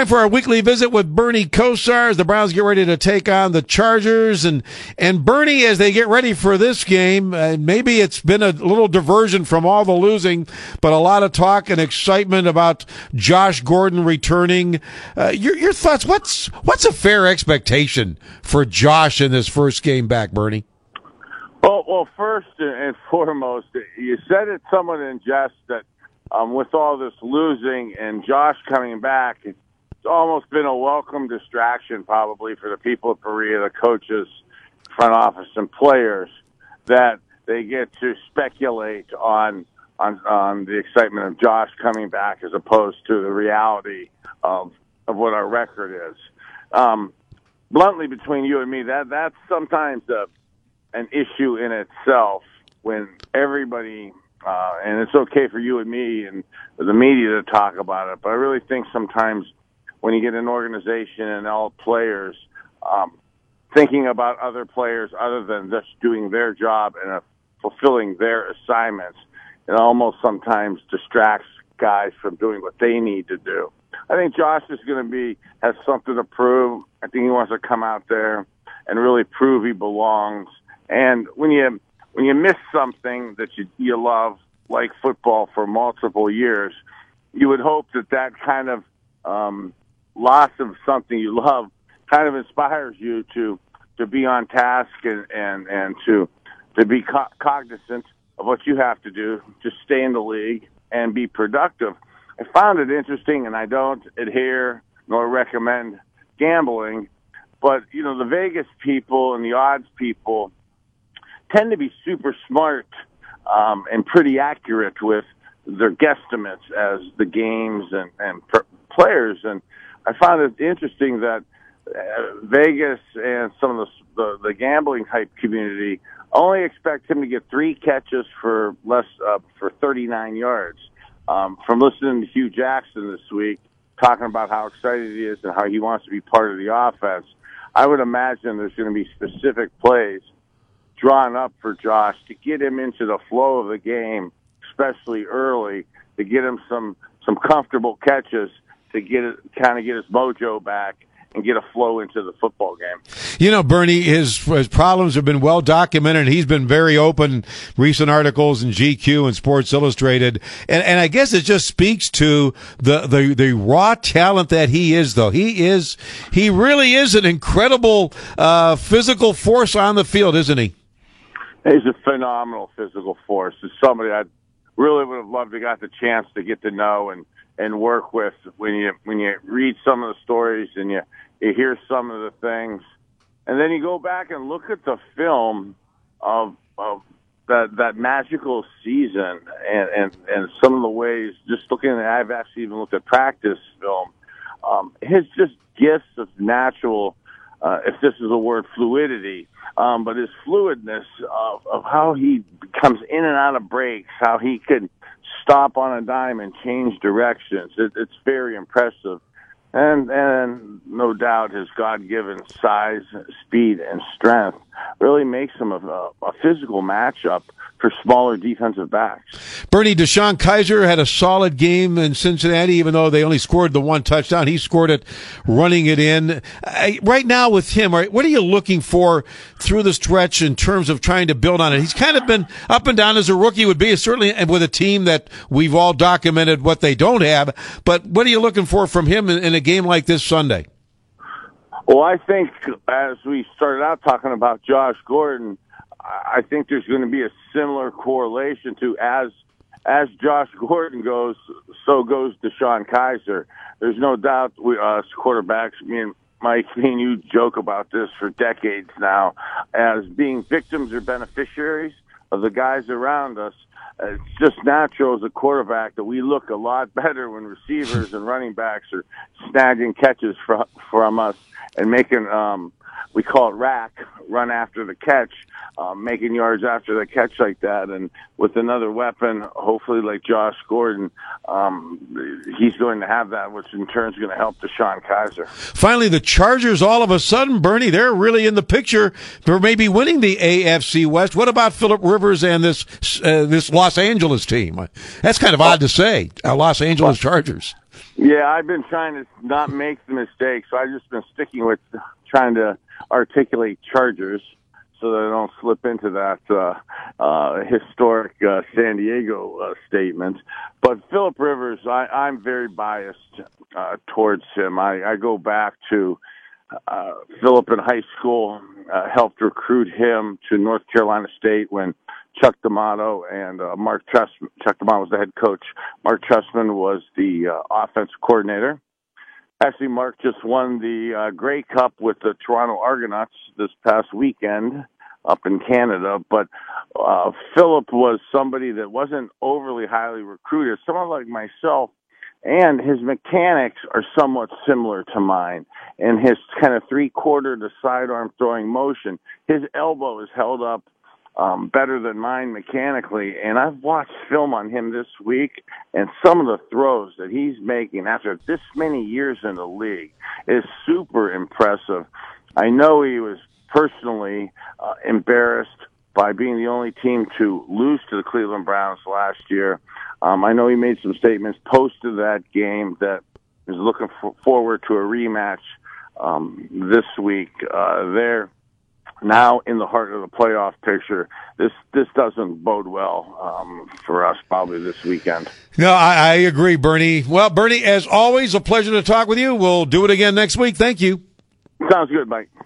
Time for our weekly visit with Bernie Kosar as the Browns get ready to take on the Chargers. And Bernie, as they get ready for this game, maybe it's been a little diversion from all the losing, but a lot of talk and excitement about Josh Gordon returning. Your thoughts, what's a fair expectation for Josh in this first game back, Bernie? Well, first and foremost, you said it somewhat in jest that with all this losing and Josh coming back, it's almost been a welcome distraction probably for the people at Berea, the coaches, front office, and players, that they get to speculate on the excitement of Josh coming back as opposed to the reality of what our record is. Bluntly, between you and me, that's sometimes an issue in itself when everybody, and it's okay for you and me and the media to talk about it, but I really think sometimes when you get an organization and all players thinking about other players other than just doing their job and fulfilling their assignments, it almost sometimes distracts guys from doing what they need to do. I think Josh is going to has something to prove. I think he wants to come out there and really prove he belongs. And when you miss something that you love, like football, for multiple years, you would hope that kind of loss of something you love kind of inspires you to be on task and to be cognizant of what you have to do to stay in the league and be productive. I found it interesting, and I don't adhere nor recommend gambling, but the Vegas people and the odds people tend to be super smart and pretty accurate with their guesstimates as the games and players. And I found it interesting that Vegas and some of the gambling type community only expect him to get 3 catches for 39 yards. From listening to Hugh Jackson this week, talking about how excited he is and how he wants to be part of the offense, I would imagine there's going to be specific plays drawn up for Josh to get him into the flow of the game, especially early, to get him some comfortable catches to get his mojo back and get a flow into the football game. Bernie, his problems have been well documented. He's been very open, recent articles in GQ and Sports Illustrated. And I guess it just speaks to the raw talent that he is, though. He really is an incredible physical force on the field, isn't he? He's a phenomenal physical force. It's somebody I really would have loved to got the chance to get to know and work with. When you read some of the stories and you hear some of the things, and then you go back and look at the film of that magical season and some of the ways, just looking at it, I've actually even looked at practice film, his just gifts of natural, if this is a word, fluidity, but his fluidness of how he comes in and out of breaks, how he could stop on a dime and change directions. It's very impressive. And no doubt his God-given size, speed, and strength really makes him a physical matchup for smaller defensive backs. Bernie, DeShone Kizer had a solid game in Cincinnati, even though they only scored the 1 touchdown. He scored it running it in. Right now with him, what are you looking for through the stretch in terms of trying to build on it? He's kind of been up and down as a rookie would be, certainly with a team that we've all documented what they don't have. But what are you looking for from him in a game like this Sunday? Well, I think as we started out talking about Josh Gordon, I think there's going to be a similar correlation to as Josh Gordon goes, so goes DeShone Kizer. There's no doubt we quarterbacks, me and Mike, me and you joke about this for decades now, as being victims or beneficiaries of the guys around us. It's just natural as a quarterback that we look a lot better when receivers and running backs are snagging catches from us and making we call it rack, run after the catch, making yards after the catch like that. And with another weapon, hopefully like Josh Gordon, he's going to have that, which in turn is going to help Deshaun Kaiser. Finally, the Chargers, all of a sudden, Bernie, they're really in the picture for maybe winning the AFC West. What about Phillip Rivers and this Los Angeles team? That's kind of odd to say, Los Angeles Chargers. Yeah, I've been trying to not make the mistake, so I've just been sticking with trying to articulate Chargers so that I don't slip into that historic San Diego statement. But Phillip Rivers, I'm very biased towards him. I go back to Phillip in high school, helped recruit him to North Carolina State when Chuck D'Amato and Mark Trestman. Chuck D'Amato was the head coach. Mark Trestman was the offensive coordinator. Actually, Mark just won the Grey Cup with the Toronto Argonauts this past weekend up in Canada. But Phillip was somebody that wasn't overly highly recruited, someone like myself, and his mechanics are somewhat similar to mine. And his kind of three-quarter to sidearm throwing motion, his elbow is held up better than mine mechanically, and I've watched film on him this week, and some of the throws that he's making after this many years in the league is super impressive. I know he was personally embarrassed by being the only team to lose to the Cleveland Browns last year. I know he made some statements post to that game that is looking forward to a rematch this week. They're now in the heart of the playoff picture. This doesn't bode well for us probably this weekend. No, I agree, Bernie. Well, Bernie, as always, a pleasure to talk with you. We'll do it again next week. Thank you. Sounds good, Mike.